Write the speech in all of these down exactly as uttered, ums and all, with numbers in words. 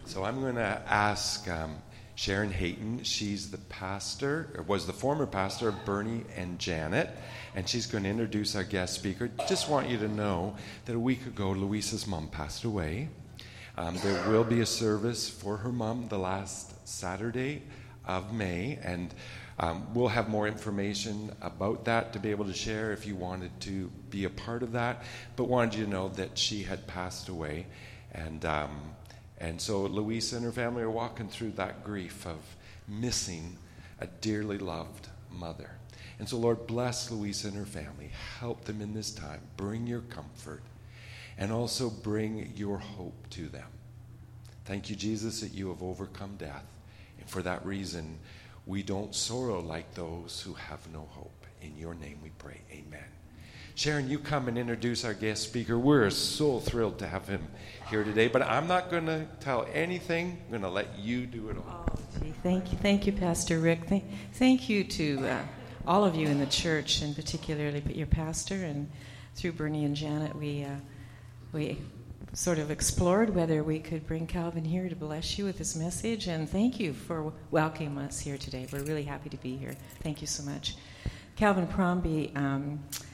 So I'm going to ask um, Sharon Hayton. She's the pastor, or was the former pastor of Bernie and Janet, and she's going to introduce our guest speaker. Just want you to know that a week ago, Louisa's mom passed away. Um, there will be a service for her mom the last Saturday of May, and um, we'll have more information about that to be able to share if you wanted to be a part of that, but wanted you to know that she had passed away, and um, and so Louisa and her family are walking through that grief of missing a dearly loved mother. And so, Lord, bless Louisa and her family. Help them in this time. Bring your comfort. And also bring your hope to them. Thank you, Jesus, that you have overcome death. And for that reason, we don't sorrow like those who have no hope. In your name we pray. Amen. Sharon, you come and introduce our guest speaker. We're so thrilled to have him here today. But I'm not going to tell anything. I'm going to let you do it all. Oh, gee, thank you. Thank you, Pastor Rick. Thank, thank you to uh, all of you in the church, and particularly your pastor. And through Bernie and Janet, we... Uh, We sort of explored whether we could bring Calvin here to bless you with his message, and thank you for welcoming us here today. We're really happy to be here. Thank you so much. Calvin Crombie um,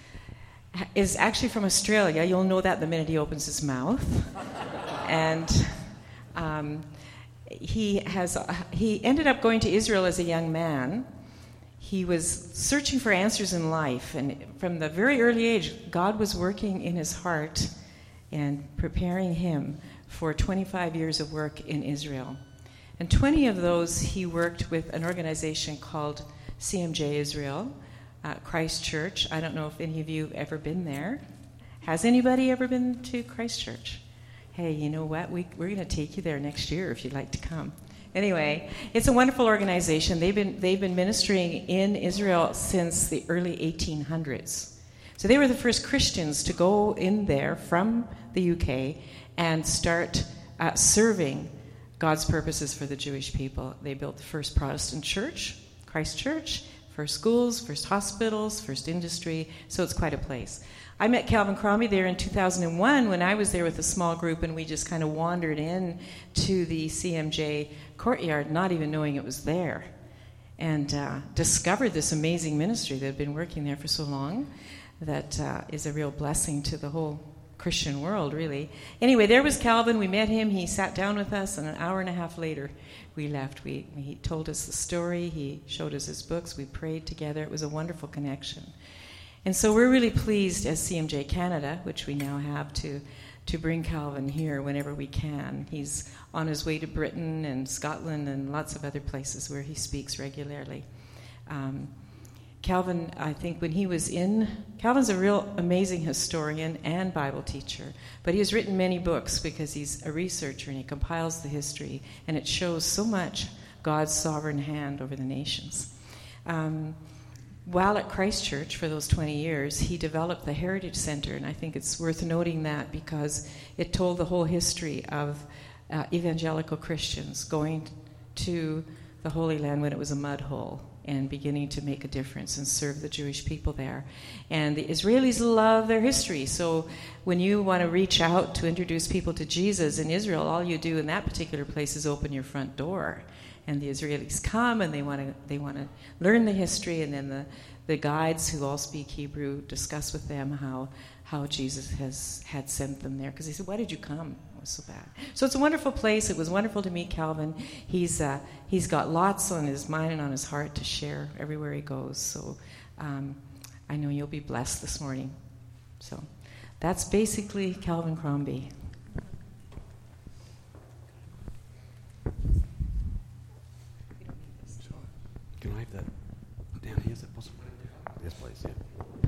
is actually from Australia. You'll know that the minute he opens his mouth. and um, he has uh, he ended up going to Israel as a young man. He was searching for answers in life, and from the very early age, God was working in his heart and preparing him for twenty-five years of work in Israel. And twenty of those he worked with an organization called C M J Israel, uh, Christ Church. I don't know if any of you have ever been there. Has anybody ever been to Christ Church? Hey, you know what? We, we're going to take you there next year if you'd like to come. Anyway, it's a wonderful organization. They've been, they've been ministering in Israel since the early eighteen hundreds. So they were the first Christians to go in there from the U K and start uh, serving God's purposes for the Jewish people. They built the first Protestant church, Christ Church, first schools, first hospitals, first industry. So it's quite a place. I met Calvin Crombie there in two thousand one when I was there with a small group, and we just kind of wandered in to the C M J courtyard, not even knowing it was there, and uh, discovered this amazing ministry that had been working there for so long. That uh, is a real blessing to the whole Christian world, really. Anyway, there was Calvin. We met him. He sat down with us, and an hour and a half later, we left. We, he told us the story. He showed us his books. We prayed together. It was a wonderful connection. And so we're really pleased as C M J Canada, which we now have, to, to bring Calvin here whenever we can. He's on his way to Britain and Scotland and lots of other places where he speaks regularly. Um, Calvin, I think when he was in, Calvin's a real amazing historian and Bible teacher, but he has written many books because he's a researcher and he compiles the history, and it shows so much God's sovereign hand over the nations. Um, while at Christ Church for those twenty years, he developed the Heritage Center, and I think it's worth noting that because it told the whole history of uh, evangelical Christians going to the Holy Land when it was a mud hole, and beginning to make a difference and serve the Jewish people there. And the Israelis love their history. So when you want to reach out to introduce people to Jesus in Israel, all you do in that particular place is open your front door. And the Israelis come, and they want to they want to learn the history, and then the, the guides who all speak Hebrew discuss with them how how Jesus has had sent them there. Because they said, why did you come? It was so bad. So it's a wonderful place. It was wonderful to meet Calvin. He's uh, he's got lots on his mind and on his heart to share everywhere he goes. So um, I know you'll be blessed this morning. So that's basically Calvin Crombie. Can I have that down here? Is that possible? Yes, please. Yeah.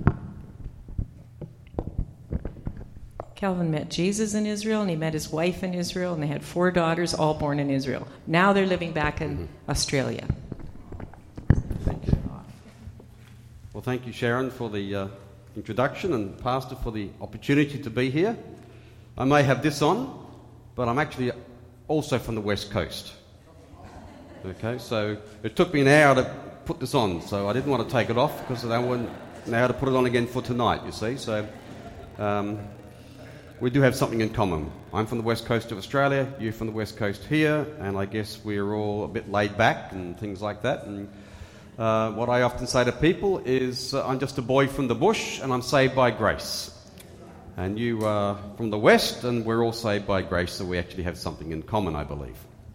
Calvin met Jesus in Israel, and he met his wife in Israel, and they had four daughters, all born in Israel. Now they're living back in mm-hmm. Australia. Thank you. Well, thank you, Sharon, for the uh, introduction, and Pastor for the opportunity to be here. I may have this on, but I'm actually also from the West Coast. Okay, so it took me an hour to put this on, so I didn't want to take it off because I wouldn't know how to put it on again for tonight, you see. So, um, we do have something in common. I'm from the west coast of Australia, you're from the west coast here, and I guess we're all a bit laid back and things like that. And uh, what I often say to people is, uh, I'm just a boy from the bush and I'm saved by grace. And you are from the west and we're all saved by grace, so we actually have something in common, I believe.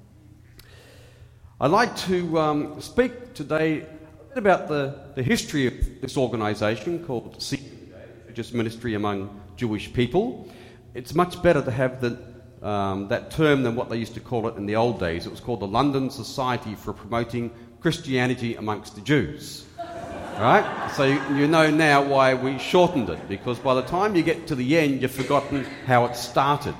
I'd like to um, speak today a bit about the, the history of this organisation called C M J, Religious Ministry Among Jewish People. It's much better to have the, um, that term than what they used to call it in the old days. It was called the London Society for Promoting Christianity Amongst the Jews. All right? So you, you know now why we shortened it, because by the time you get to the end, you've forgotten how it started.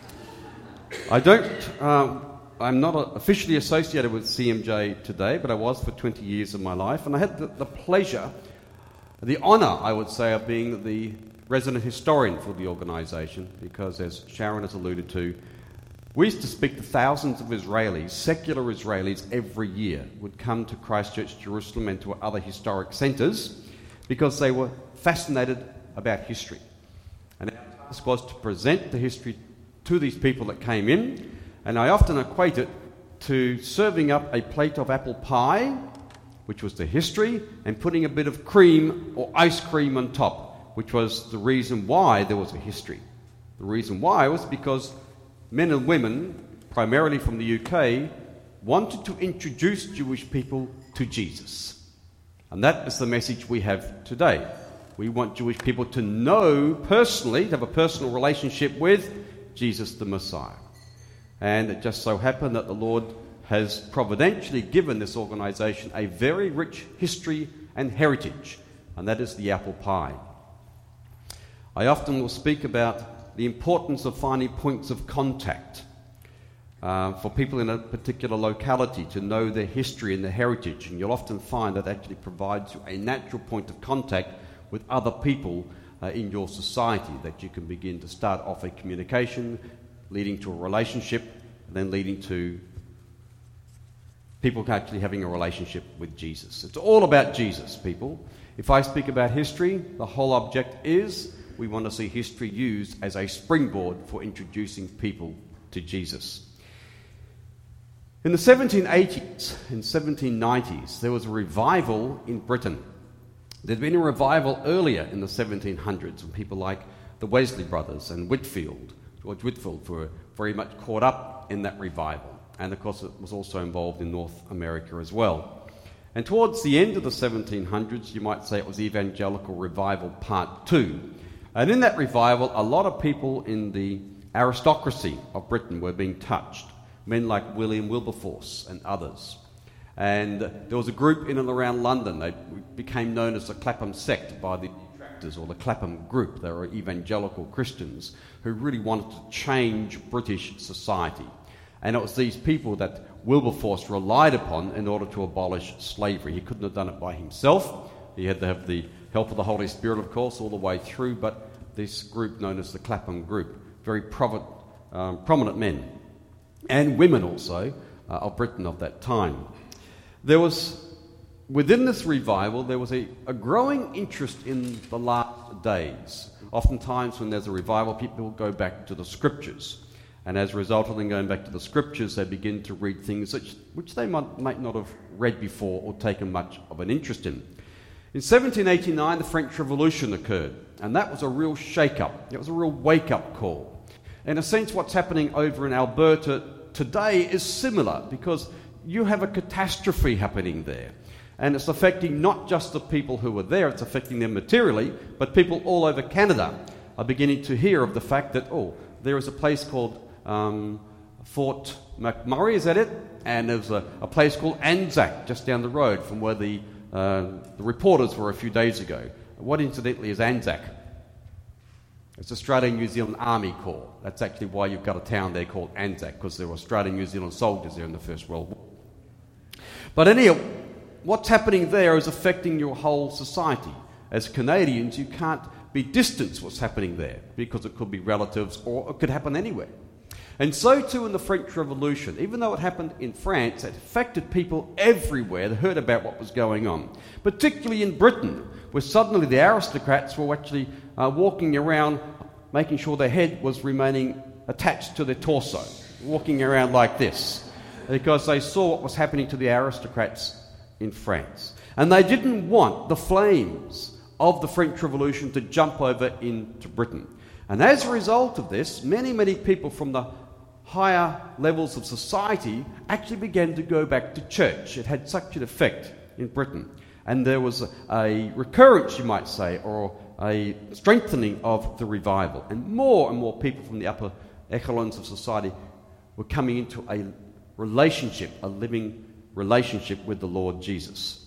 I don't... Um, I'm not officially associated with C M J today, but I was for twenty years of my life, and I had the, the pleasure, the honour, I would say, of being the resident historian for the organisation, because as Sharon has alluded to, we used to speak to thousands of Israelis, secular Israelis, every year would come to Christchurch, Jerusalem, and to other historic centres because they were fascinated about history. And our task was to present the history to these people that came in, and I often equate it to serving up a plate of apple pie, which was the history, and putting a bit of cream or ice cream on top, which was the reason why there was a history. The reason why was because men and women, primarily from the U K, wanted to introduce Jewish people to Jesus. And that is the message we have today. We want Jewish people to know personally, to have a personal relationship with Jesus the Messiah. And it just so happened that the Lord has providentially given this organisation a very rich history and heritage, and that is the apple pie. I often will speak about the importance of finding points of contact uh, for people in a particular locality to know their history and their heritage, and you'll often find that actually provides you a natural point of contact with other people uh, in your society, that you can begin to start off a communication leading to a relationship, and then leading to people actually having a relationship with Jesus. It's all about Jesus, people. If I speak about history, the whole object is we want to see history used as a springboard for introducing people to Jesus. In the seventeen eighties and seventeen nineties, there was a revival in Britain. There'd been a revival earlier in the seventeen hundreds when people like the Wesley brothers and Whitfield, George Whitfield, were very much caught up in that revival. And of course it was also involved in North America as well. And towards the end of the seventeen hundreds, you might say it was Evangelical Revival Part two. And in that revival, a lot of people in the aristocracy of Britain were being touched. Men like William Wilberforce and others. And there was a group in and around London. They became known as the Clapham sect by the detractors, or the Clapham group. They were evangelical Christians who really wanted to change British society. And it was these people that Wilberforce relied upon in order to abolish slavery. He couldn't have done it by himself. He had to have the help of the Holy Spirit, of course, all the way through. But this group, known as the Clapham group, very prominent, um, prominent men and women also uh, of Britain of that time. There was, within this revival, there was a, a growing interest in the last days. Oftentimes when there's a revival, people go back to the scriptures. And as a result of them going back to the scriptures, they begin to read things which, which they might, might not have read before or taken much of an interest in. In seventeen eighty-nine, the French Revolution occurred, and that was a real shake-up. It was a real wake-up call. In a sense, what's happening over in Alberta today is similar, because you have a catastrophe happening there. And it's affecting not just the people who are there, it's affecting them materially, but people all over Canada are beginning to hear of the fact that, oh, there is a place called um, Fort McMurray, is that it? And there's a, a place called Anzac just down the road from where the, uh, the reporters were a few days ago. What incidentally is Anzac? It's Australian New Zealand Army Corps. That's actually why you've got a town there called Anzac, because there were Australian New Zealand soldiers there in the First World War. But anyway, what's happening there is affecting your whole society. As Canadians, you can't be distanced what's happening there, because it could be relatives or it could happen anywhere. And so too in the French Revolution. Even though it happened in France, it affected people everywhere that heard about what was going on. Particularly in Britain, where suddenly the aristocrats were actually uh, walking around making sure their head was remaining attached to their torso, walking around like this, because they saw what was happening to the aristocrats in France. And they didn't want the flames of the French Revolution to jump over into Britain. And as a result of this, many, many people from the higher levels of society actually began to go back to church. It had such an effect in Britain. And there was a, a recurrence, you might say, or a strengthening of the revival. And more and more people from the upper echelons of society were coming into a relationship, a living relationship with the Lord Jesus.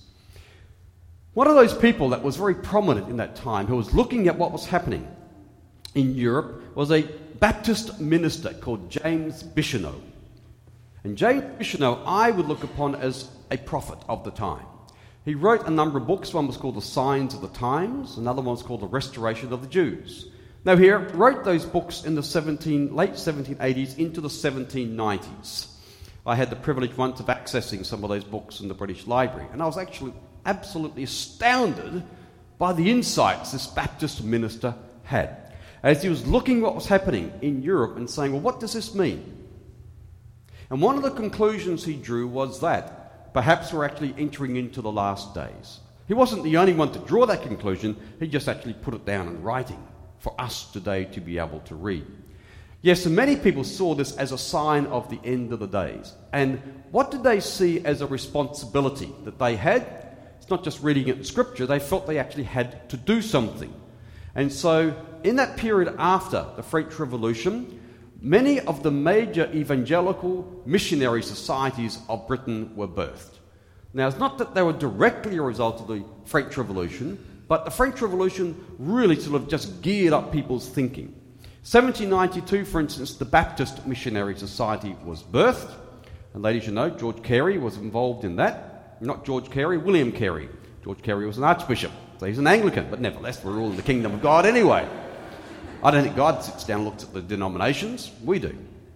One of those people that was very prominent in that time, who was looking at what was happening in Europe, was a Baptist minister called James Bichonneau. And James Bichonneau I would look upon as a prophet of the time. He wrote a number of books. One was called The Signs of the Times. Another one was called The Restoration of the Jews. Now he wrote those books in the seventeen, late seventeen eighties into the seventeen nineties. I had the privilege once of accessing some of those books in the British Library, and I was actually absolutely astounded by the insights this Baptist minister had, as he was looking at what was happening in Europe and saying, well, what does this mean? And one of the conclusions he drew was that perhaps we're actually entering into the last days. He wasn't the only one to draw that conclusion. He just actually put it down in writing for us today to be able to read. Yes, and many people saw this as a sign of the end of the days. And what did they see as a responsibility that they had? It's not just reading it in Scripture. They felt they actually had to do something. And so in that period after the French Revolution, many of the major evangelical missionary societies of Britain were birthed. Now, it's not that they were directly a result of the French Revolution, but the French Revolution really sort of just geared up people's thinking. seventeen ninety-two, for instance, the Baptist Missionary Society was birthed. And ladies, you know, George Carey was involved in that. Not George Carey, William Carey. George Carey was an archbishop, so he's an Anglican, but nevertheless, we're all in the kingdom of God anyway. I don't think God sits down and looks at the denominations. We do.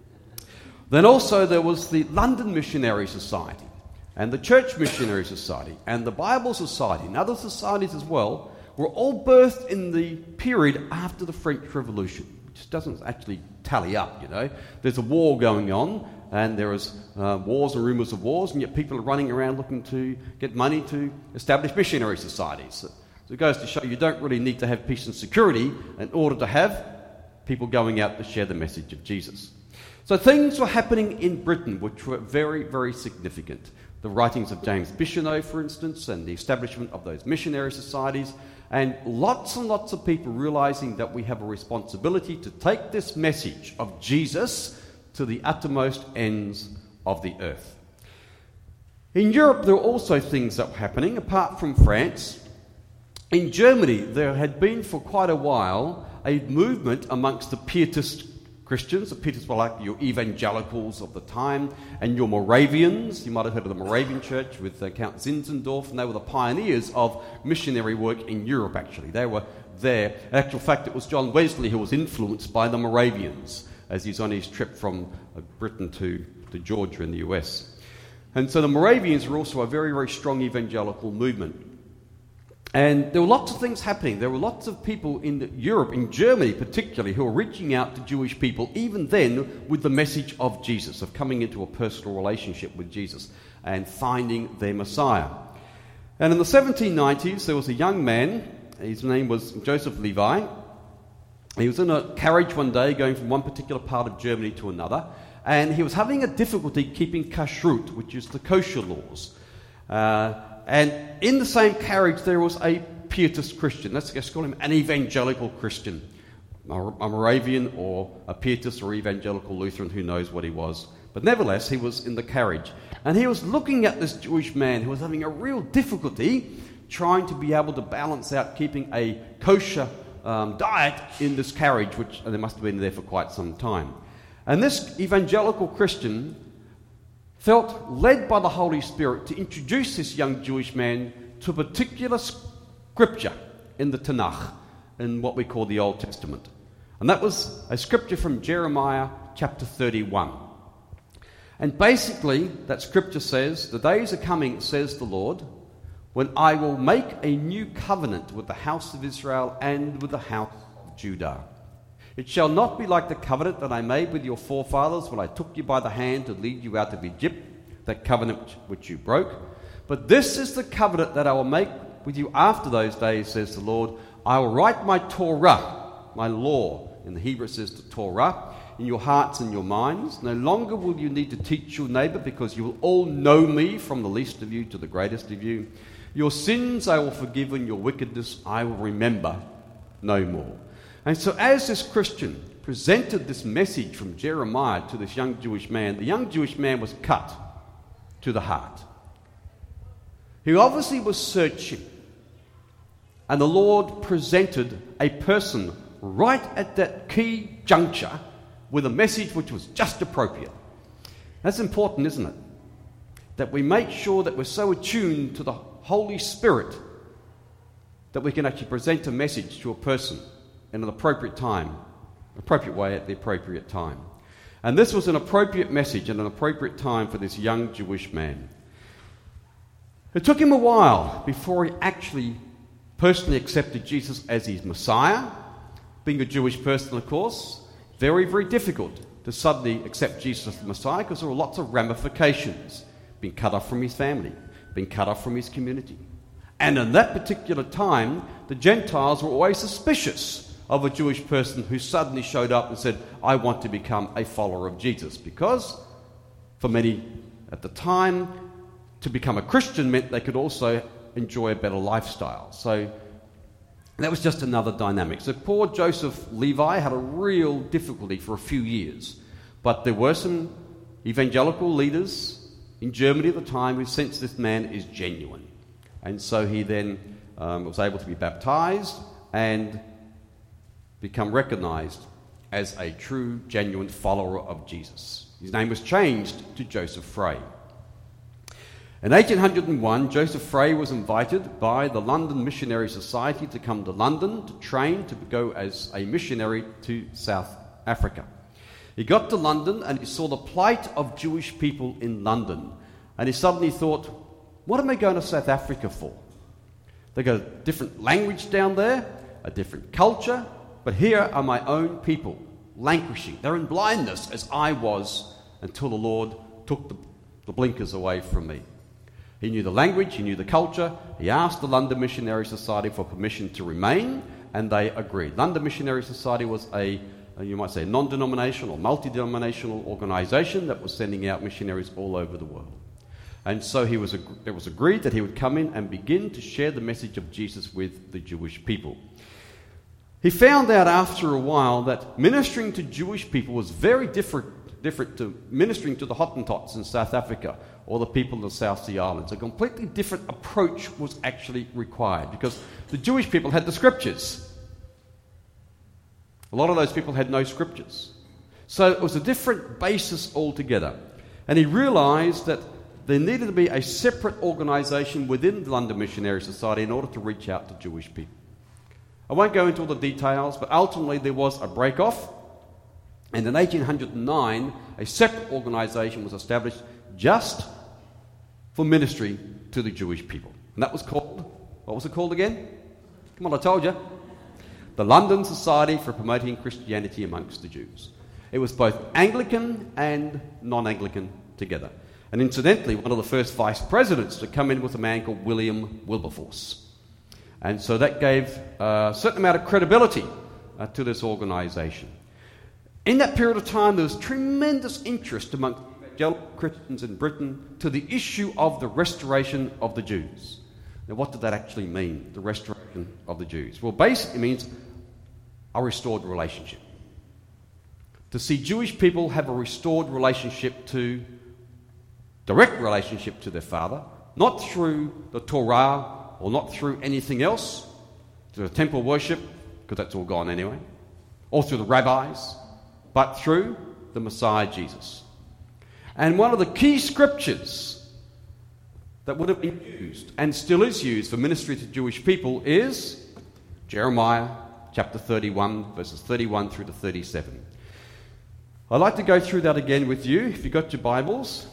Then also there was the London Missionary Society, and the Church Missionary Society, and the Bible Society, and other societies as well, were all birthed in the period after the French Revolution, which doesn't actually tally up, you know. There's a war going on, and there is uh, wars and rumours of wars, and yet people are running around looking to get money to establish missionary societies. So, so it goes to show you don't really need to have peace and security in order to have people going out to share the message of Jesus. So things were happening in Britain which were very, very significant. The writings of James Bichonneau, for instance, and the establishment of those missionary societies, and lots and lots of people realizing that we have a responsibility to take this message of Jesus to the uttermost ends of the earth. In Europe, there were also things that were happening, apart from France. In Germany, there had been for quite a while a movement amongst the Pietist Christians. The Pietists were like your evangelicals of the time, and your Moravians. You might have heard of the Moravian Church with uh, Count Zinzendorf, and they were the pioneers of missionary work in Europe, actually. They were there. In actual fact, it was John Wesley who was influenced by the Moravians as he's on his trip from uh, Britain to, to Georgia in the U S. And so the Moravians were also a very, very strong evangelical movement. And there were lots of things happening. There were lots of people in Europe, in Germany particularly, who were reaching out to Jewish people, even then, with the message of Jesus, of coming into a personal relationship with Jesus and finding their Messiah. And in the seventeen nineties, there was a young man. His name was Joseph Levi. He was in a carriage one day going from one particular part of Germany to another, and he was having a difficulty keeping kashrut, which is the kosher laws. Uh, And in the same carriage, there was a Pietist Christian. Let's just call him an evangelical Christian. A Moravian or a Pietist or evangelical Lutheran, who knows what he was. But nevertheless, he was in the carriage. And he was looking at this Jewish man who was having a real difficulty trying to be able to balance out keeping a kosher um, diet in this carriage, which they must have been there for quite some time. And this evangelical Christian felt led by the Holy Spirit to introduce this young Jewish man to a particular scripture in the Tanakh, in what we call the Old Testament. And that was a scripture from Jeremiah chapter thirty-one. And basically, that scripture says, "The days are coming, says the Lord, when I will make a new covenant with the house of Israel and with the house of Judah. It shall not be like the covenant that I made with your forefathers when I took you by the hand to lead you out of Egypt, that covenant which you broke. But this is the covenant that I will make with you after those days, says the Lord. I will write my Torah, my law, in the Hebrew it says the Torah, in your hearts and your minds. No longer will you need to teach your neighbor, because you will all know me, from the least of you to the greatest of you. Your sins I will forgive, and your wickedness I will remember no more. And so as this Christian presented this message from Jeremiah to this young Jewish man, the young Jewish man was cut to the heart. He obviously was searching, and the Lord presented a person right at that key juncture with a message which was just appropriate. That's important, isn't it? That we make sure that we're so attuned to the Holy Spirit that we can actually present a message to a person in an appropriate time, appropriate way at the appropriate time. And this was an appropriate message and an appropriate time for this young Jewish man. It took him a while before he actually personally accepted Jesus as his Messiah. Being a Jewish person, of course, very, very difficult to suddenly accept Jesus as the Messiah, because there were lots of ramifications. Being cut off from his family, being cut off from his community. And in that particular time, the Gentiles were always suspicious of a Jewish person who suddenly showed up and said, I want to become a follower of Jesus. Because for many at the time, to become a Christian meant they could also enjoy a better lifestyle. So that was just another dynamic. So poor Joseph Levi had a real difficulty for a few years. But there were some evangelical leaders in Germany at the time who sensed this man is genuine. And so he then um, was able to be baptized and become recognized as a true, genuine follower of Jesus. His name was changed to Joseph Frey. In eighteen oh one, Joseph Frey was invited by the London Missionary Society to come to London to train to go as a missionary to South Africa. He got to London and he saw the plight of Jewish people in London. And he suddenly thought, what am I going to South Africa for? They've got a different language down there, a different culture, but here are my own people, languishing. They're in blindness, as I was, until the Lord took the, the blinkers away from me. He knew the language, he knew the culture. He asked the London Missionary Society for permission to remain, and they agreed. London Missionary Society was a, you might say, a non-denominational or multi-denominational organisation that was sending out missionaries all over the world. And so he was, it was agreed that he would come in and begin to share the message of Jesus with the Jewish people. He found out after a while that ministering to Jewish people was very different, different to ministering to the Hottentots in South Africa or the people in the South Sea Islands. A completely different approach was actually required, because the Jewish people had the scriptures. A lot of those people had no scriptures. So it was a different basis altogether. And he realized that there needed to be a separate organisation within the London Missionary Society in order to reach out to Jewish people. I won't go into all the details, but ultimately there was a break-off, and in eighteen oh nine a separate organisation was established just for ministry to the Jewish people. And that was called, what was it called again? Come on, I told you. The London Society for Promoting Christianity Amongst the Jews. It was both Anglican and non-Anglican together. And incidentally, one of the first vice presidents to come in was a man called William Wilberforce. And so that gave a certain amount of credibility uh, to this organisation. In that period of time, there was tremendous interest among evangelical Christians in Britain to the issue of the restoration of the Jews. Now, what did that actually mean, the restoration of the Jews? Well, basically it means a restored relationship. To see Jewish people have a restored relationship to, direct relationship to their Father, not through the Torah or not through anything else, through the temple worship, because that's all gone anyway, or through the rabbis, but through the Messiah Jesus. And one of the key scriptures that would have been used and still is used for ministry to Jewish people is Jeremiah chapter thirty-one, verses thirty-one through to thirty-seven. I'd like to go through that again with you, if you've got your Bibles.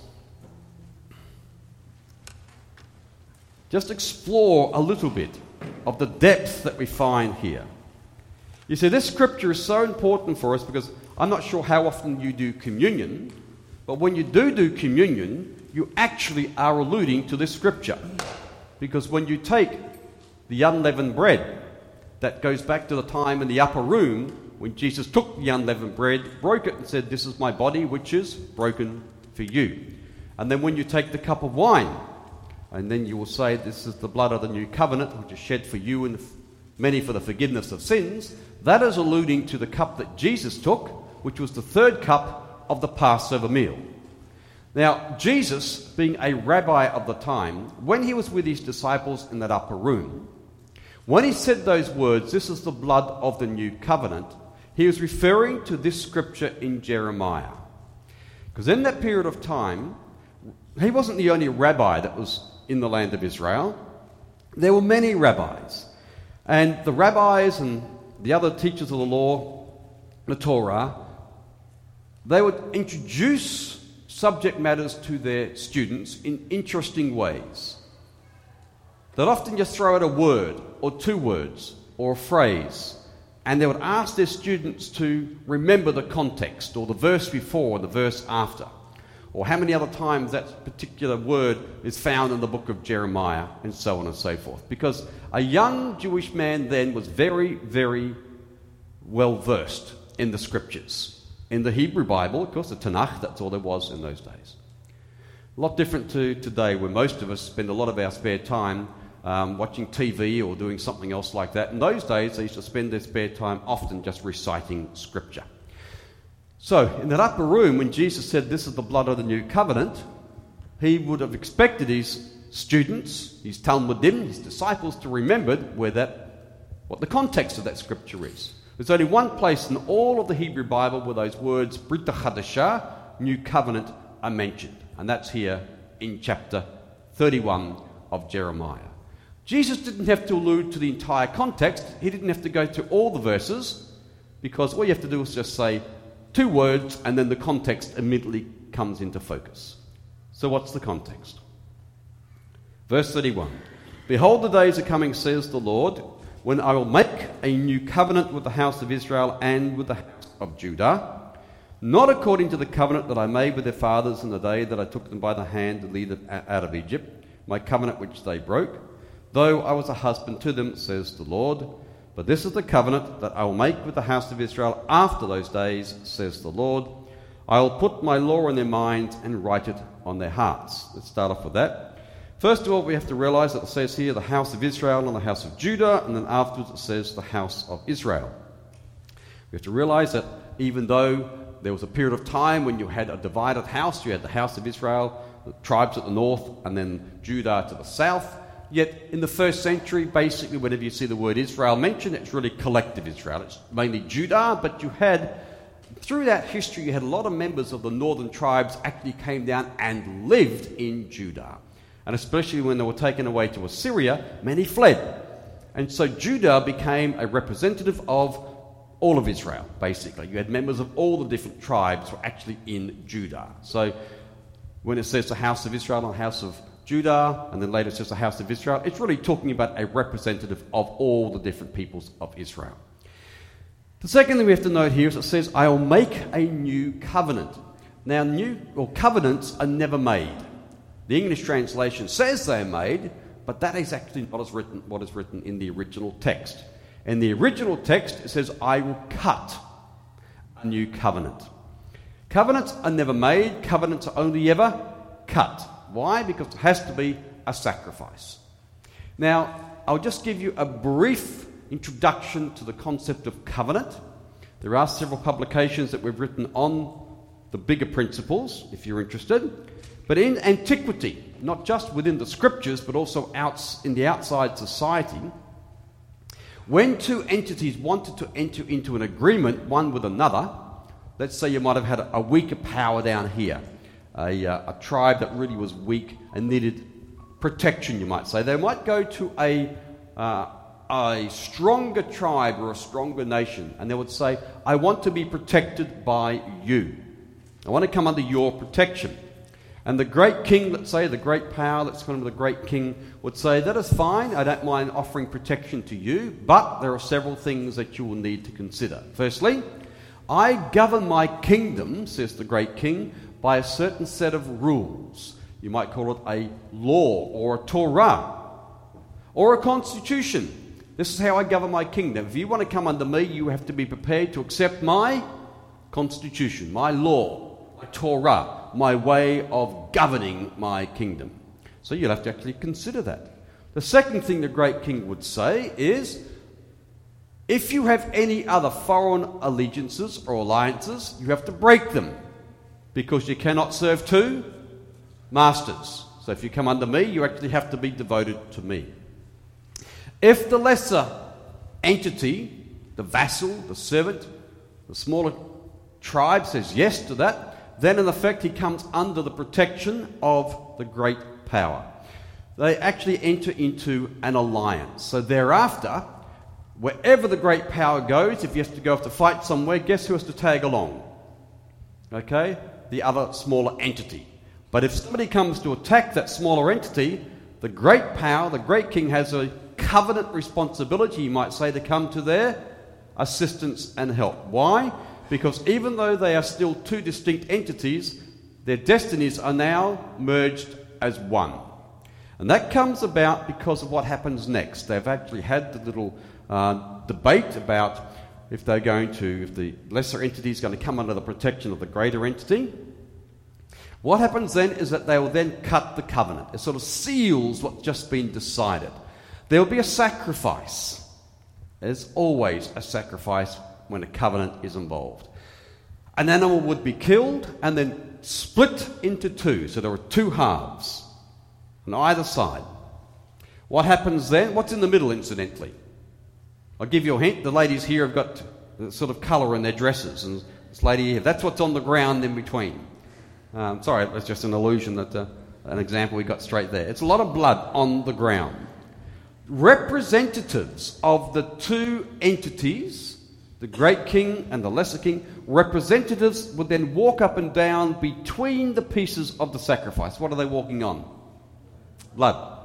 Just explore a little bit of the depth that we find here. You see, this scripture is so important for us because I'm not sure how often you do communion, but when you do do communion, you actually are alluding to this scripture. Because when you take the unleavened bread, that goes back to the time in the upper room when Jesus took the unleavened bread, broke it and said, "This is my body which is broken for you." And then when you take the cup of wine, and then you will say, "This is the blood of the new covenant which is shed for you and many for the forgiveness of sins," that is alluding to the cup that Jesus took, which was the third cup of the Passover meal. Now, Jesus, being a rabbi of the time, when he was with his disciples in that upper room, when he said those words, "This is the blood of the new covenant," he was referring to this scripture in Jeremiah. Because in that period of time, he wasn't the only rabbi that was in the land of Israel. There were many rabbis. And the rabbis and the other teachers of the law, the Torah, they would introduce subject matters to their students in interesting ways. They'd often just throw out a word or two words or a phrase, and they would ask their students to remember the context or the verse before or the verse after, or how many other times that particular word is found in the book of Jeremiah, and so on and so forth. Because a young Jewish man then was very, very well versed in the scriptures. In the Hebrew Bible, of course, the Tanakh, that's all there was in those days. A lot different to today, where most of us spend a lot of our spare time um, watching T V or doing something else like that. In those days, they used to spend their spare time often just reciting scripture. So, in that upper room, when Jesus said, "This is the blood of the new covenant," he would have expected his students, his Talmudim, his disciples, to remember where that, what the context of that scripture is. There's only one place in all of the Hebrew Bible where those words, Brit Chadashah, new covenant, are mentioned. And that's here in chapter thirty-one of Jeremiah. Jesus didn't have to allude to the entire context. He didn't have to go to all the verses, because all you have to do is just say two words and then the context immediately comes into focus. So what's the context? Verse thirty-one. "Behold, the days are coming, says the Lord, when I will make a new covenant with the house of Israel and with the house of Judah, not according to the covenant that I made with their fathers in the day that I took them by the hand to lead them out of Egypt, my covenant which they broke, though I was a husband to them, says the Lord. But this is the covenant that I will make with the house of Israel after those days, says the Lord. I will put my law in their minds and write it on their hearts." Let's start off with that. First of all, we have to realize that it says here the house of Israel and the house of Judah, and then afterwards it says the house of Israel. We have to realize that even though there was a period of time when you had a divided house, you had the house of Israel, the tribes at the north, and then Judah to the south, yet in the first century, basically whenever you see the word Israel mentioned, it's really collective Israel. It's mainly Judah, but you had, through that history, you had a lot of members of the northern tribes actually came down and lived in Judah. And especially when they were taken away to Assyria, many fled. And so Judah became a representative of all of Israel, basically. You had members of all the different tribes were actually in Judah. So when it says the house of Israel and the house of Judah, and then later it says the house of Israel, it's really talking about a representative of all the different peoples of Israel. The second thing we have to note here is it says, "I will make a new covenant." Now, new or covenants are never made. The English translation says they are made, but that is actually what is written, what is written in the original text. In the original text, it says, "I will cut a new covenant." Covenants are never made. Covenants are only ever cut. Why? Because it has to be a sacrifice. Now, I'll just give you a brief introduction to the concept of covenant. There are several publications that we've written on the bigger principles, if you're interested. But in antiquity, not just within the scriptures, but also out in the outside society, when two entities wanted to enter into an agreement, one with another, let's say you might have had a, a weaker power down here, a, uh, a tribe that really was weak and needed protection, you might say. They might go to a, uh, a stronger tribe or a stronger nation, and they would say, "I want to be protected by you. I want to come under your protection." And the great king, let's say, the great power, that's kind of the great king, would say, that is fine, I don't mind offering protection to you, but there are several things that you will need to consider. Firstly, I govern my kingdom, says the great king, by a certain set of rules. You might call it a law or a Torah or a constitution. This is how I govern my kingdom. If you want to come under me, you have to be prepared to accept my constitution, my law, my Torah, my way of governing my kingdom. So you'll have to actually consider that. The second thing the great king would say is, if you have any other foreign allegiances or alliances, you have to break them, because you cannot serve two masters. So if you come under me, you actually have to be devoted to me. If the lesser entity, the vassal, the servant, the smaller tribe says yes to that, then in effect he comes under the protection of the great power. They actually enter into an alliance. So thereafter, wherever the great power goes, if you have to go off to fight somewhere, guess who has to tag along? Okay? The other smaller entity. But if somebody comes to attack that smaller entity, the great power, the great king, has a covenant responsibility, you might say, to come to their assistance and help. Why? Because even though they are still two distinct entities, their destinies are now merged as one. And that comes about because of what happens next. They've actually had the little uh, debate about if they're going to, if the lesser entity is going to come under the protection of the greater entity. What happens then is that they will then cut the covenant. It sort of seals what's just been decided. There will be a sacrifice. There's always a sacrifice when a covenant is involved. An animal would be killed and then split into two. So there are two halves on either side. What happens then? What's in the middle, incidentally? I'll give you a hint. The ladies here have got the sort of colour in their dresses. And this lady here, that's what's on the ground in between. Um, sorry, it was just an illusion, that uh, an example we got straight there. It's a lot of blood on the ground. Representatives of the two entities, the great king and the lesser king, representatives would then walk up and down between the pieces of the sacrifice. What are they walking on? Blood.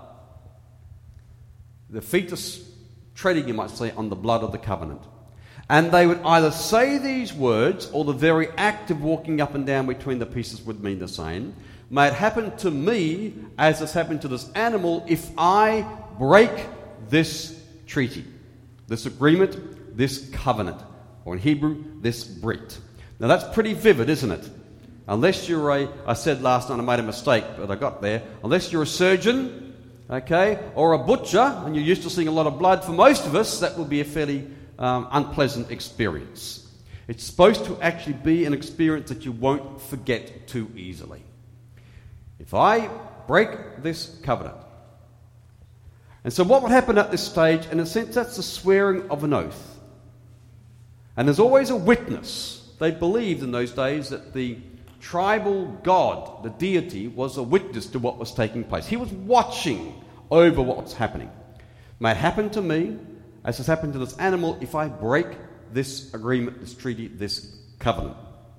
The feet are treading, you might say, on the blood of the covenant. And they would either say these words, or the very act of walking up and down between the pieces would mean the same. May it happen to me, as has happened to this animal, if I break this treaty, this agreement, this covenant, or in Hebrew, this brit. Now that's pretty vivid, isn't it? Unless you're a, I said last night I made a mistake, but I got there. Unless you're a surgeon, okay, or a butcher, and you're used to seeing a lot of blood, for most of us that will be a fairly um, unpleasant experience. It's supposed to actually be an experience that you won't forget too easily. If I break this covenant, and so what would happen at this stage, in a sense, that's the swearing of an oath. And there's always a witness. They believed in those days that the tribal god, the deity, was a witness to what was taking place. He was watching over what's happening. May it happen to me, as has happened to this animal, if I break this agreement, this treaty, this covenant.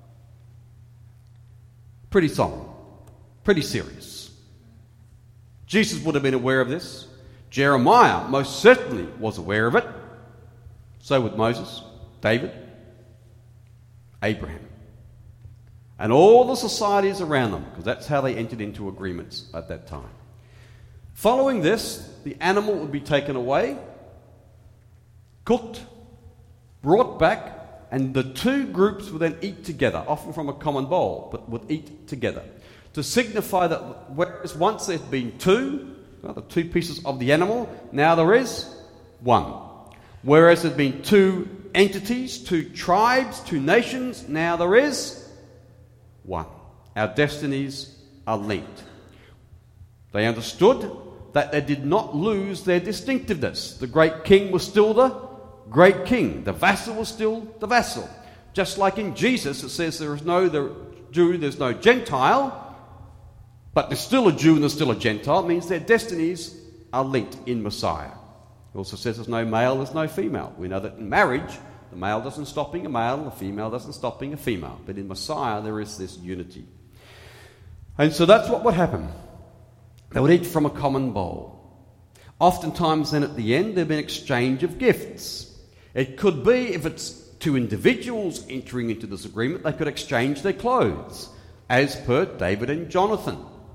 Pretty solemn. Pretty serious. Jesus would have been aware of this. Jeremiah most certainly was aware of it. So would Moses, David, Abraham, and all the societies around them, because that's how they entered into agreements at that time. Following this, the animal would be taken away, cooked, brought back, and the two groups would then eat together, often from a common bowl, but would eat together, to signify that whereas once there had been two, well, the two pieces of the animal, now there is one. Whereas there had been two entities, two tribes, two nations, now there is one. Our destinies are linked. They understood that they did not lose their distinctiveness. The great king was still the great king. The vassal was still the vassal. Just like in Jesus, it says there is no the Jew, there's no Gentile, but there's still a Jew and there's still a Gentile. It means their destinies are linked in Messiah. It also says there's no male, there's no female. We know that in marriage, the male doesn't stop being a male, the female doesn't stop being a female. But in Messiah, there is this unity. And so that's what would happen. They would eat from a common bowl. Oftentimes then at the end there'd be an exchange of gifts. It could be, if it's two individuals entering into this agreement, they could exchange their clothes, as per David and Jonathan.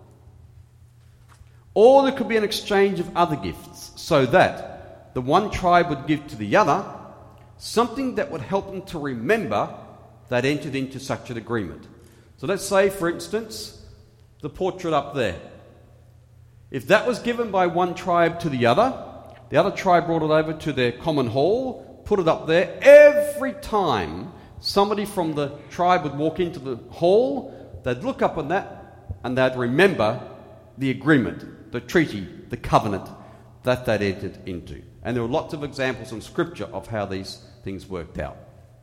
Or there could be an exchange of other gifts, so that the one tribe would give to the other something that would help them to remember they'd entered into such an agreement. So let's say, for instance, the portrait up there. If that was given by one tribe to the other, the other tribe brought it over to their common hall, put it up there. Every time somebody from the tribe would walk into the hall, they'd look up on that and they'd remember the agreement, the treaty, the covenant that they'd entered into. And there are lots of examples in Scripture of how these things worked out.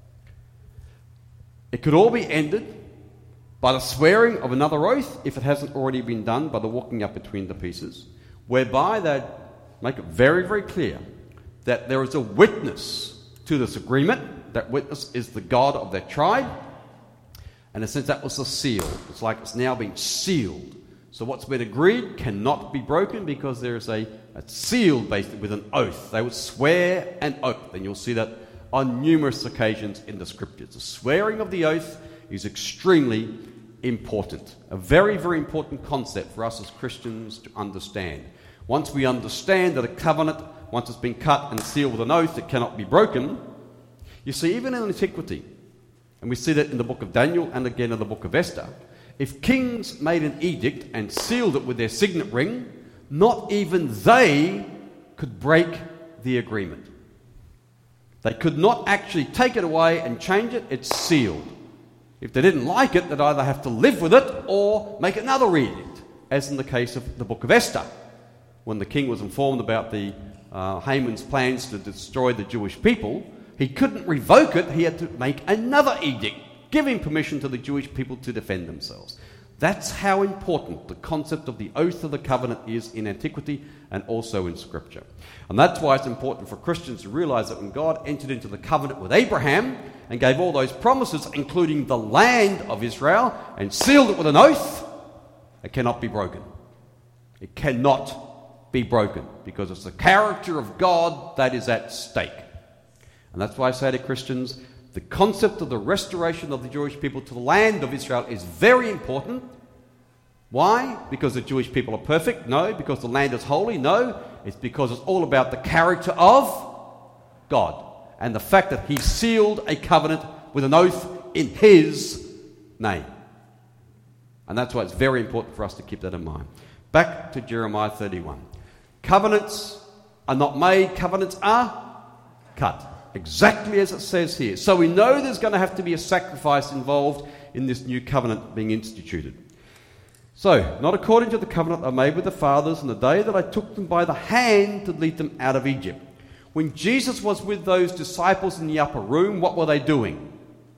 It could all be ended by the swearing of another oath, if it hasn't already been done, by the walking up between the pieces, whereby they'd make it very, very clear that there is a witness to this agreement. That witness is the God of their tribe. And in a sense, that was the seal. It's like it's now been sealed. So what's been agreed cannot be broken, because there is a, a seal based with an oath. They would swear an oath, and you'll see that on numerous occasions in the Scriptures. The swearing of the oath is extremely important. A very, very important concept for us as Christians to understand. Once we understand that a covenant, once it's been cut and sealed with an oath, it cannot be broken. You see, even in antiquity, and we see that in the book of Daniel and again in the book of Esther, if kings made an edict and sealed it with their signet ring, not even they could break the agreement. They could not actually take it away and change it. It's sealed. If they didn't like it, they'd either have to live with it or make another edict, as in the case of the book of Esther, when the king was informed about the uh, Haman's plans to destroy the Jewish people. He couldn't revoke it. He had to make another edict, giving permission to the Jewish people to defend themselves. That's how important the concept of the oath of the covenant is in antiquity and also in Scripture. And that's why it's important for Christians to realize that when God entered into the covenant with Abraham and gave all those promises, including the land of Israel, and sealed it with an oath, it cannot be broken. It cannot be broken, because it's the character of God that is at stake. And that's why I say to Christians, the concept of the restoration of the Jewish people to the land of Israel is very important. Why? Because the Jewish people are perfect? No. Because the land is holy? No. It's because it's all about the character of God and the fact that He sealed a covenant with an oath in His name. And that's why it's very important for us to keep that in mind. Back to Jeremiah thirty-one. Covenants are not made, covenants are cut. Exactly as it says here. So we know there's going to have to be a sacrifice involved in this new covenant being instituted. So, not according to the covenant I made with the fathers in the day that I took them by the hand to lead them out of Egypt. When Jesus was with those disciples in the upper room, what were they doing?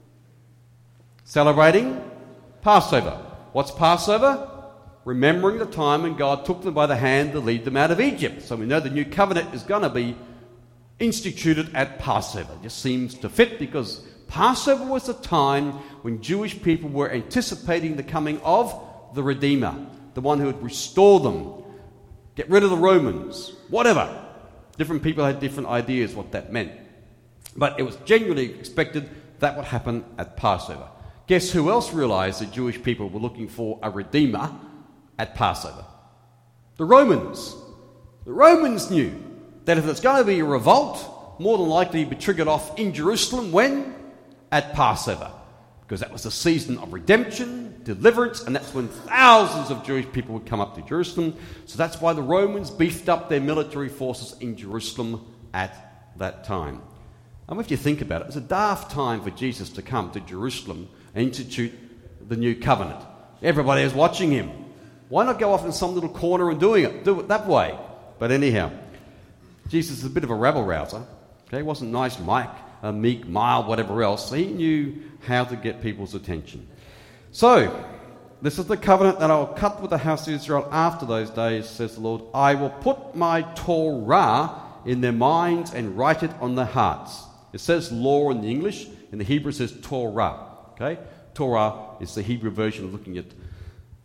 Celebrating Passover. What's Passover? Remembering the time when God took them by the hand to lead them out of Egypt. So we know the new covenant is going to be instituted at Passover. It just seems to fit, because Passover was the time when Jewish people were anticipating the coming of the Redeemer, the one who would restore them, get rid of the Romans, whatever. Different people had different ideas what that meant. But it was genuinely expected that would happen at Passover. Guess who else realized the Jewish people were looking for a Redeemer at Passover? The Romans. The Romans knew that if there's going to be a revolt, more than likely it'd be triggered off in Jerusalem. When? At Passover. Because that was the season of redemption, deliverance, and that's when thousands of Jewish people would come up to Jerusalem. So that's why the Romans beefed up their military forces in Jerusalem at that time. And if you think about it, it's a daft time for Jesus to come to Jerusalem and institute the new covenant. Everybody is watching him. Why not go off in some little corner and doing it? Do it that way. But anyhow, Jesus is a bit of a rabble-rouser. Okay, he wasn't nice, Mike, uh, meek, mild, whatever else. He knew how to get people's attention. So, this is the covenant that I will cut with the house of Israel after those days, says the Lord. I will put my Torah in their minds and write it on their hearts. It says law in the English. In the Hebrew it says Torah. Okay, Torah is the Hebrew version of looking at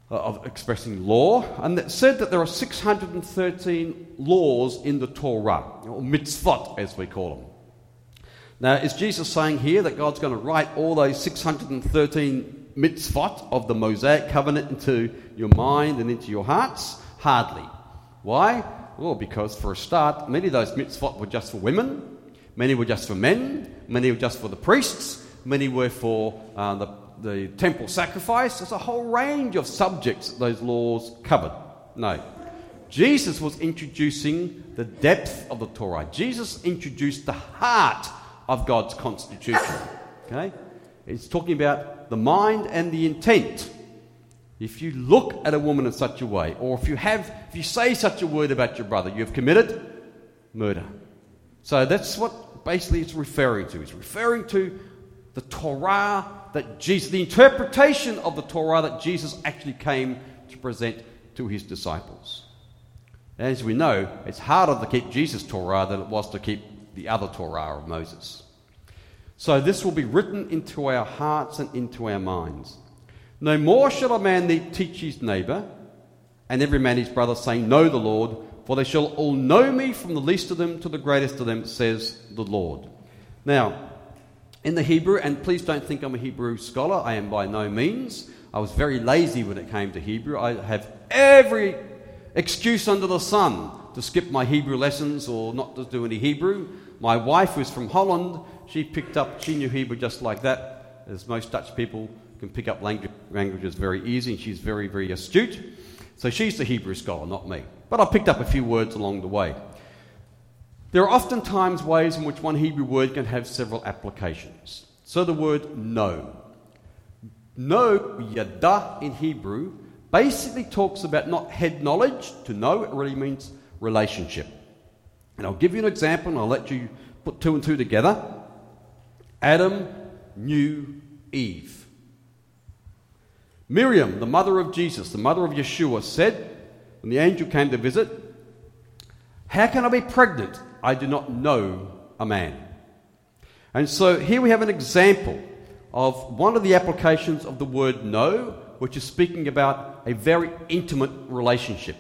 of expressing law, and it said that there are six hundred thirteen laws in the Torah, or mitzvot as we call them. Now, is Jesus saying here that God's going to write all those six hundred thirteen mitzvot of the Mosaic covenant into your mind and into your hearts? Hardly. Why? Well, because for a start, many of those mitzvot were just for women, many were just for men, many were just for the priests, many were for uh, the the temple sacrifice. There's a whole range of subjects that those laws covered. No. Jesus was introducing the depth of the Torah. Jesus introduced the heart of God's constitution. Okay? It's talking about the mind and the intent. If you look at a woman in such a way, or if you have, if you say such a word about your brother, you have committed murder. So that's what basically it's referring to. It's referring to the Torah that Jesus, the interpretation of the Torah that Jesus actually came to present to his disciples. As we know, it's harder to keep Jesus' Torah than it was to keep the other Torah of Moses. So this will be written into our hearts and into our minds. No more shall a man need teach his neighbour, and every man his brother, saying, Know the Lord, for they shall all know me, from the least of them to the greatest of them, says the Lord. Now, in the Hebrew, and please don't think I'm a Hebrew scholar, I am by no means. I was very lazy when it came to Hebrew. I have every excuse under the sun to skip my Hebrew lessons or not to do any Hebrew. My wife, who's from Holland, she picked up, she knew Hebrew just like that, as most Dutch people can pick up language, languages very easy, and she's very, very astute. So she's the Hebrew scholar, not me. But I picked up a few words along the way. There are oftentimes ways in which one Hebrew word can have several applications. So the word know. Know, yada in Hebrew, basically talks about not head knowledge. To know, it really means relationship. And I'll give you an example and I'll let you put two and two together. Adam knew Eve. Miriam, the mother of Jesus, the mother of Yeshua, said, when the angel came to visit, How can I be pregnant? I do not know a man. And so here we have an example of one of the applications of the word know, which is speaking about a very intimate relationship.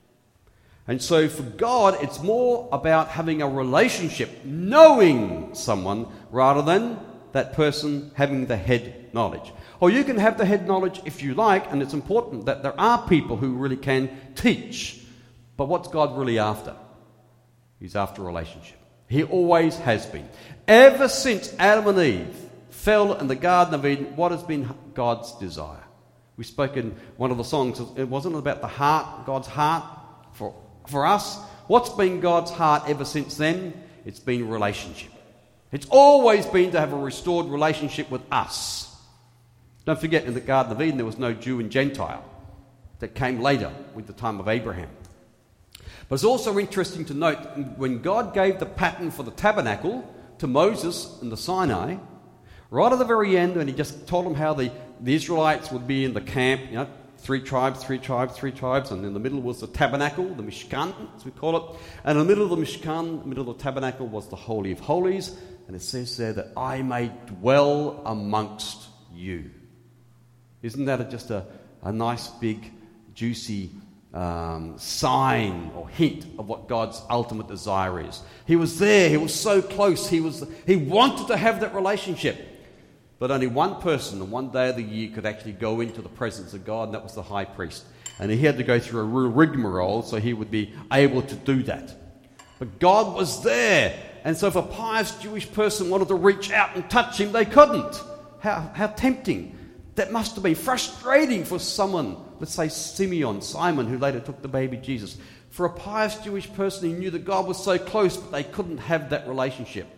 And so for God, it's more about having a relationship, knowing someone, rather than that person having the head knowledge. Or you can have the head knowledge if you like, and it's important that there are people who really can teach. But what's God really after? He's after a relationship. He always has been. Ever since Adam and Eve fell in the Garden of Eden, what has been God's desire? We spoke in one of the songs, it wasn't about the heart, God's heart for, for us. What's been God's heart ever since then? It's been relationship. It's always been to have a restored relationship with us. Don't forget, in the Garden of Eden, there was no Jew and Gentile. That came later with the time of Abraham. But it's also interesting to note, when God gave the pattern for the tabernacle to Moses in the Sinai, right at the very end, when he just told them how the, the Israelites would be in the camp, you know, three tribes, three tribes, three tribes, and in the middle was the tabernacle, the Mishkan, as we call it. And in the middle of the Mishkan, in the middle of the tabernacle, was the Holy of Holies. And it says there that I may dwell amongst you. Isn't that a, just a, a nice, big, juicy um, sign or hint of what God's ultimate desire is? He was there. He was so close. He was. He wanted to have that relationship. But only one person on one day of the year could actually go into the presence of God, and that was the high priest. And he had to go through a real rigmarole so he would be able to do that. But God was there. And so if a pious Jewish person wanted to reach out and touch him, they couldn't. How, how tempting. That must have been frustrating for someone, let's say Simeon, Simon, who later took the baby Jesus. For a pious Jewish person, he knew that God was so close, but they couldn't have that relationship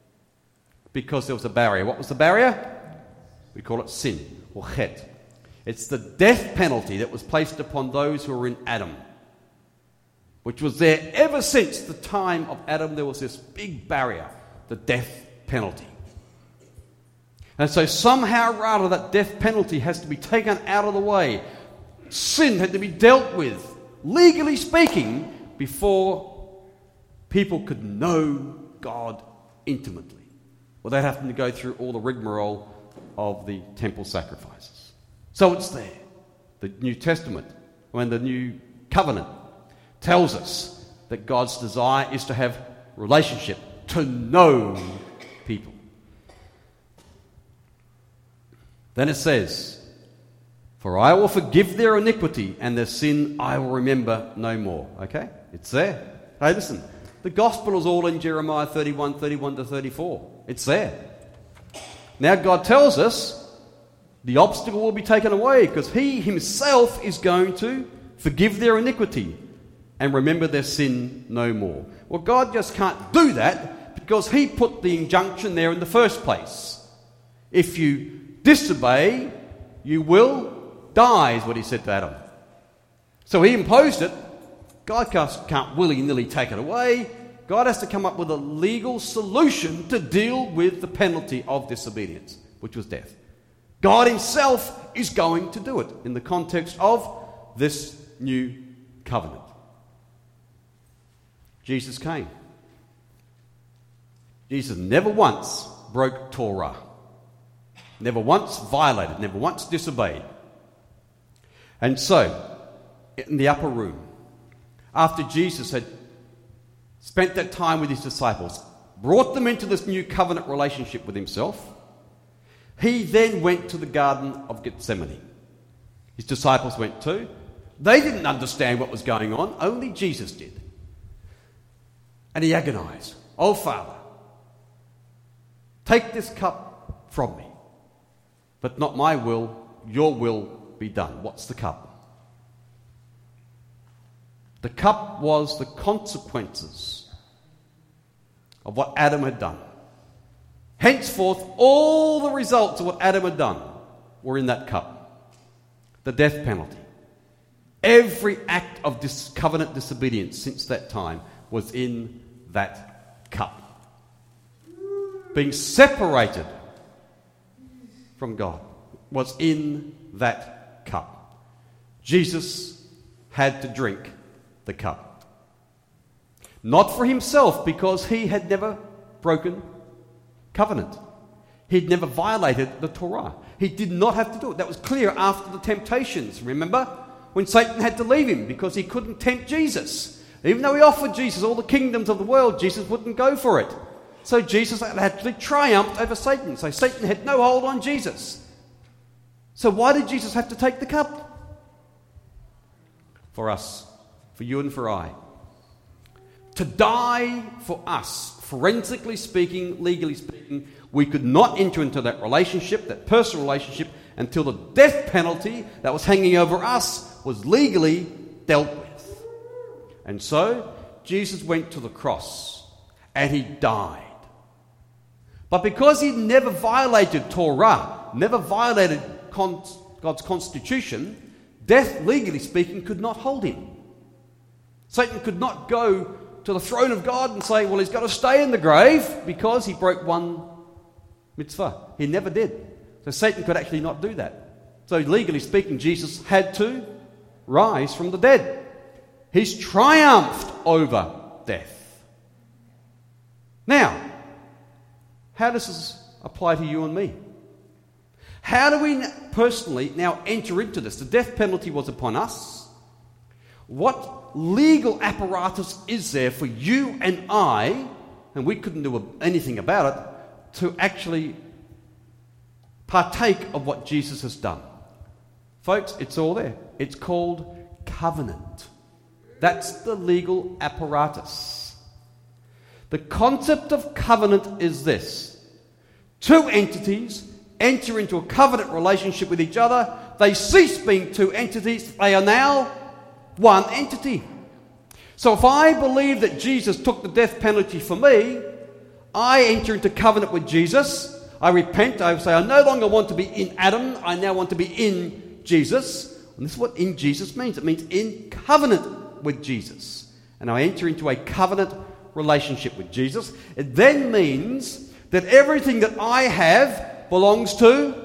because there was a barrier. What was the barrier? We call it sin, or chet. It's the death penalty that was placed upon those who were in Adam, which was there ever since the time of Adam. There was this big barrier, the death penalty. And so somehow or other that death penalty has to be taken out of the way. Sin had to be dealt with, legally speaking, before people could know God intimately, without having to go through all the rigmarole of the temple sacrifices. So it's there. the New Testament, when the New Covenant tells us that God's desire is to have relationship, to know people. Then it says, "For I will forgive their iniquity, and their sin I will remember no more." Okay? It's there. Hey, listen. The gospel is all in Jeremiah thirty-one, thirty-one to thirty-four. It's there. Now God tells us the obstacle will be taken away because He Himself is going to forgive their iniquity and remember their sin no more. Well, God just can't do that because He put the injunction there in the first place. If you disobey, you will die, is what He said to Adam. So He imposed it. God can't willy-nilly take it away. God has to come up with a legal solution to deal with the penalty of disobedience, which was death. God Himself is going to do it in the context of this new covenant. Jesus came. Jesus never once broke Torah. Never once violated, never once disobeyed. And so, in the upper room, after Jesus had spent that time with His disciples, brought them into this new covenant relationship with Himself, He then went to the Garden of Gethsemane. His disciples went too. They didn't understand what was going on, only Jesus did. And He agonized, "Oh Father, take this cup from me, but not my will, your will be done." What's the cup? The cup was the consequences of what Adam had done. Henceforth, all the results of what Adam had done were in that cup. The death penalty. Every act of dis- covenant disobedience since that time was in that cup. Being separated from God was in that cup. Jesus had to drink the cup. Not for Himself, because He had never broken covenant. He'd never violated the Torah. He did not have to do it. That was clear after the temptations. Remember? When Satan had to leave Him because he couldn't tempt Jesus. Even though He offered Jesus all the kingdoms of the world, Jesus wouldn't go for it. So Jesus actually triumphed over Satan. So Satan had no hold on Jesus. So why did Jesus have to take the cup? For us. For you and for I. To die for us, forensically speaking, legally speaking, we could not enter into that relationship, that personal relationship, until the death penalty that was hanging over us was legally dealt with. And so, Jesus went to the cross and He died. But because He never violated Torah, never violated God's constitution, death, legally speaking, could not hold Him. Satan could not go to the throne of God and say, well, he's got to stay in the grave because he broke one mitzvah. He never did. So Satan could actually not do that. So legally speaking, Jesus had to rise from the dead. He's triumphed over death. Now, how does this apply to you and me? How do we personally now enter into this? The death penalty was upon us. What legal apparatus is there for you and I, and we couldn't do anything about it, to actually partake of what Jesus has done? Folks, it's all there. It's called covenant. That's the legal apparatus. The concept of covenant is this. Two entities enter into a covenant relationship with each other. They cease being two entities. They are now one entity. So if I believe that Jesus took the death penalty for me, I enter into covenant with Jesus. I repent. I say, I no longer want to be in Adam. I now want to be in Jesus. And this is what in Jesus means. It means in covenant with Jesus. And I enter into a covenant relationship with Jesus. It then means that everything that I have belongs to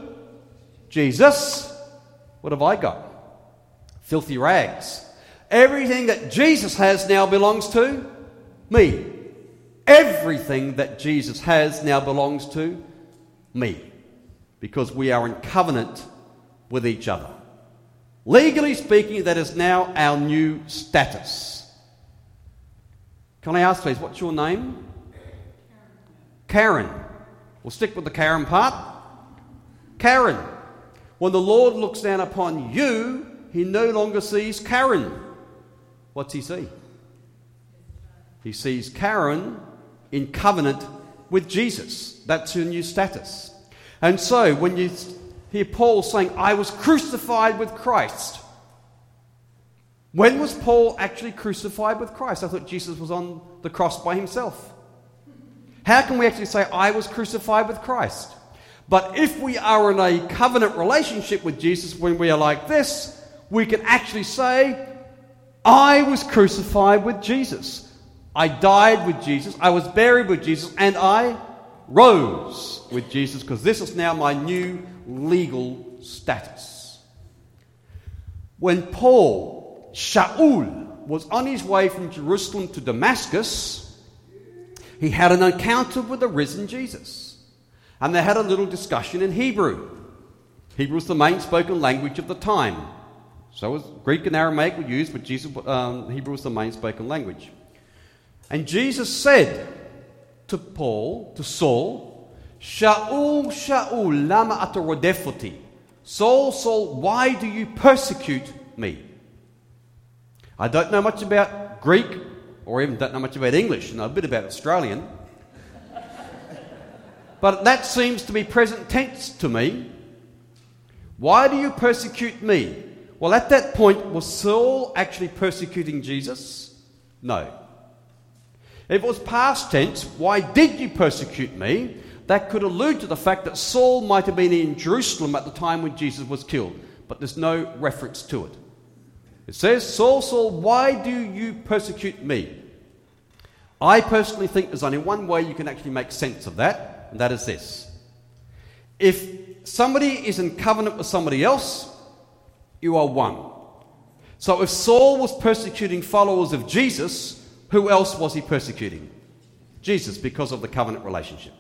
Jesus. What have I got? Filthy rags. Everything that Jesus has now belongs to me. Everything that Jesus has now belongs to me. Because we are in covenant with each other. Legally speaking, that is now our new status. Can I ask, please, what's your name? Karen. We'll stick with the Karen part. Karen. When the Lord looks down upon you, he no longer sees Karen. What's he see? He sees Karen in covenant with Jesus. That's her new status. And so when you hear Paul saying, I was crucified with Christ. When was Paul actually crucified with Christ? I thought Jesus was on the cross by himself. How can we actually say, I was crucified with Christ? But if we are in a covenant relationship with Jesus, when we are like this, we can actually say, I was crucified with Jesus. I died with Jesus. I was buried with Jesus. And I rose with Jesus, because this is now my new legal status. When Paul, Shaul, was on his way from Jerusalem to Damascus, he had an encounter with the risen Jesus. And they had a little discussion in Hebrew. Hebrew was the main spoken language of the time. So was Greek and Aramaic were used, but Jesus, um, Hebrew was the main spoken language. And Jesus said to Paul, to Saul, Shaul, Shaul, lama ata rodefoti? Saul, Saul, why do you persecute me? I don't know much about Greek, or even don't know much about English. I know a bit about Australian. But that seems to be present tense to me. Why do you persecute me? Well, at that point, was Saul actually persecuting Jesus? No. If it was past tense, why did you persecute me? That could allude to the fact that Saul might have been in Jerusalem at the time when Jesus was killed. But there's no reference to it. It says, Saul, Saul, why do you persecute me? I personally think there's only one way you can actually make sense of that, and that is this. If somebody is in covenant with somebody else, you are one. So if Saul was persecuting followers of Jesus, who else was he persecuting? Jesus, because of the covenant relationship.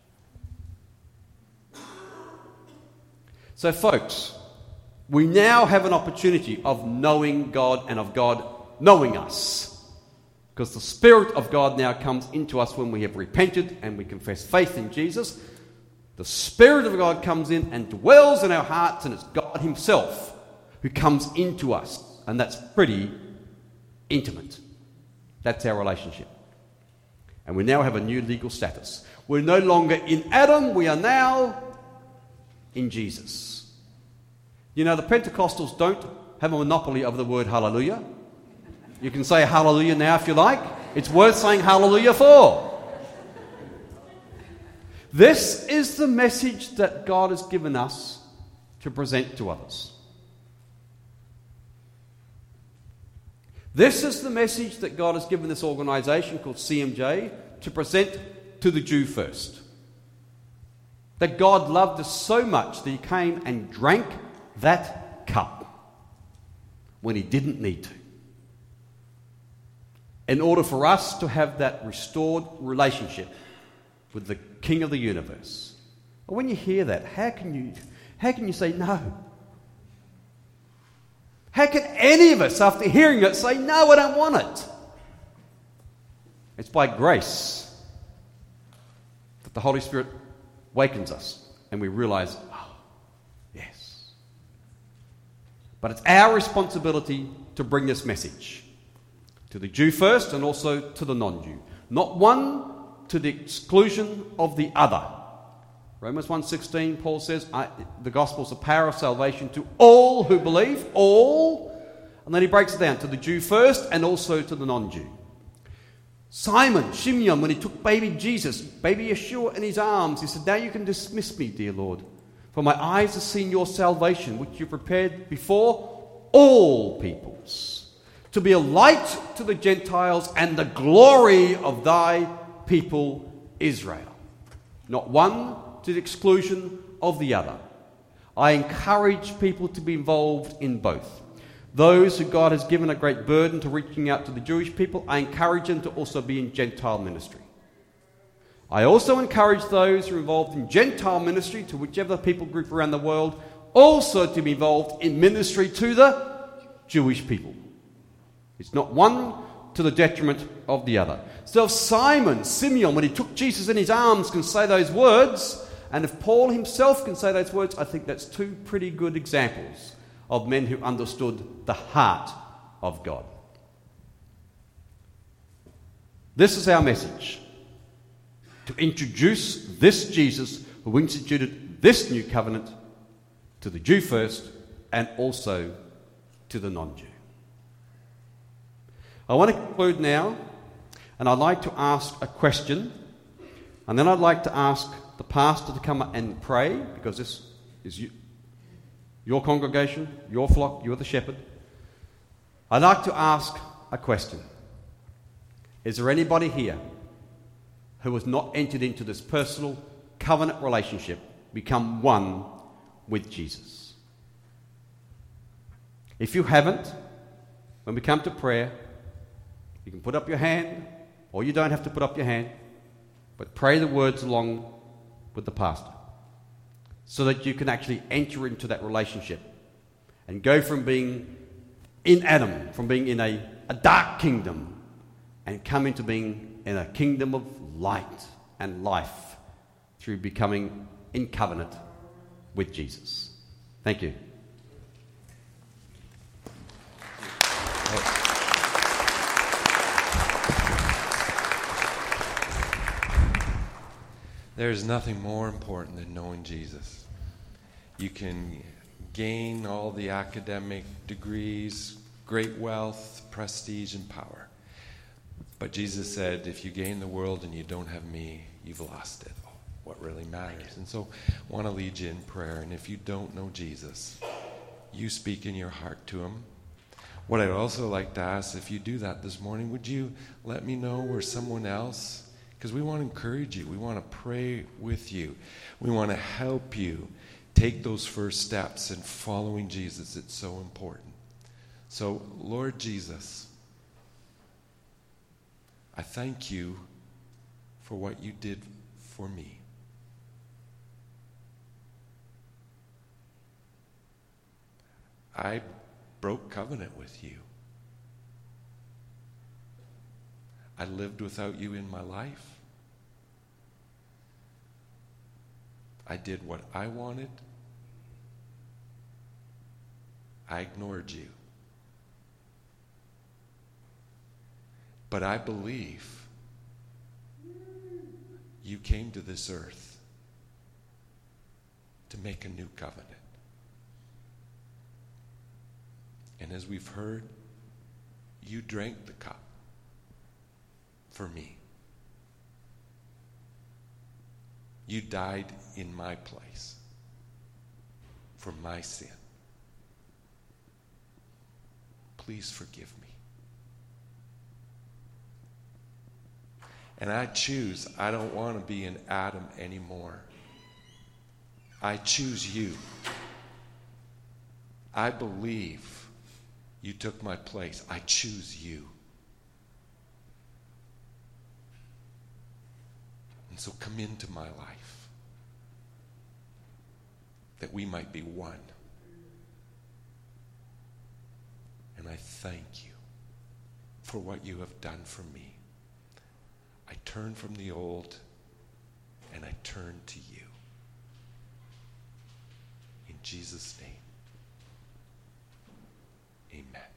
So folks, we now have an opportunity of knowing God and of God knowing us. Because the Spirit of God now comes into us when we have repented and we confess faith in Jesus. The Spirit of God comes in and dwells in our hearts, and it's God himself who comes into us. And that's pretty intimate. That's our relationship. And we now have a new legal status. We're no longer in Adam, we are now in Jesus. You know, the Pentecostals don't have a monopoly of the word hallelujah. You can say hallelujah now if you like. It's worth saying hallelujah for. This is the message that God has given us to present to others. This is the message that God has given this organisation called C M J to present to the Jew first. That God loved us so much that he came and drank that cup when he didn't need to, in order for us to have that restored relationship with the King of the universe. But when you hear that, how can you, how can you say no? How can any of us, after hearing it, say, no, I don't want it? It's by grace that the Holy Spirit wakens us and we realize, oh, yes. But it's our responsibility to bring this message to the Jew first and also to the non-Jew. Not one to the exclusion of the other. Romans one sixteen, Paul says, I, the gospel is the power of salvation to all who believe, all. And then he breaks it down to the Jew first and also to the non-Jew. Simon, Shimeon, when he took baby Jesus, baby Yeshua in his arms, he said, now you can dismiss me, dear Lord, for my eyes have seen your salvation, which you prepared before all peoples, to be a light to the Gentiles and the glory of thy people Israel. Not one to the exclusion of the other. I encourage people to be involved in both. Those who God has given a great burden to reaching out to the Jewish people, I encourage them to also be in Gentile ministry. I also encourage those who are involved in Gentile ministry to whichever people group around the world also to be involved in ministry to the Jewish people. It's not one to the detriment of the other. So if Simon, Simeon, when he took Jesus in his arms, can say those words, and if Paul himself can say those words, I think that's two pretty good examples of men who understood the heart of God. This is our message, to introduce this Jesus who instituted this new covenant to the Jew first and also to the non-Jew. I want to conclude now, and I'd like to ask a question, and then I'd like to ask the pastor to come and pray, because this is you, your congregation, your flock, you're the shepherd. I'd like to ask a question. Is there anybody here who has not entered into this personal covenant relationship, become one with Jesus? If you haven't, when we come to prayer, you can put up your hand, or you don't have to put up your hand, but pray the words along with the pastor so that you can actually enter into that relationship and go from being in Adam, from being in a, a dark kingdom, and come into being in a kingdom of light and life through becoming in covenant with Jesus. Thank you. There's nothing more important than knowing Jesus. You can gain all the academic degrees, great wealth, prestige, and power. But Jesus said, if you gain the world and you don't have me, you've lost it. What really matters. And so I want to lead you in prayer. And if you don't know Jesus, you speak in your heart to him. What I'd also like to ask, if you do that this morning, would you let me know, or someone else? Because we want to encourage you. We want to pray with you. We want to help you take those first steps in following Jesus. It's so important. So, Lord Jesus, I thank you for what you did for me. I broke covenant with you. I lived without you in my life. I did what I wanted. I ignored you. But I believe you came to this earth to make a new covenant. And as we've heard, you drank the cup for me. You died in my place for my sin. Please forgive me. And I choose, I don't want to be an Adam anymore. I choose you. I believe you took my place. I choose you. And so come into my life, that we might be one. And I thank you for what you have done for me. I turn from the old and I turn to you. In Jesus' name, amen.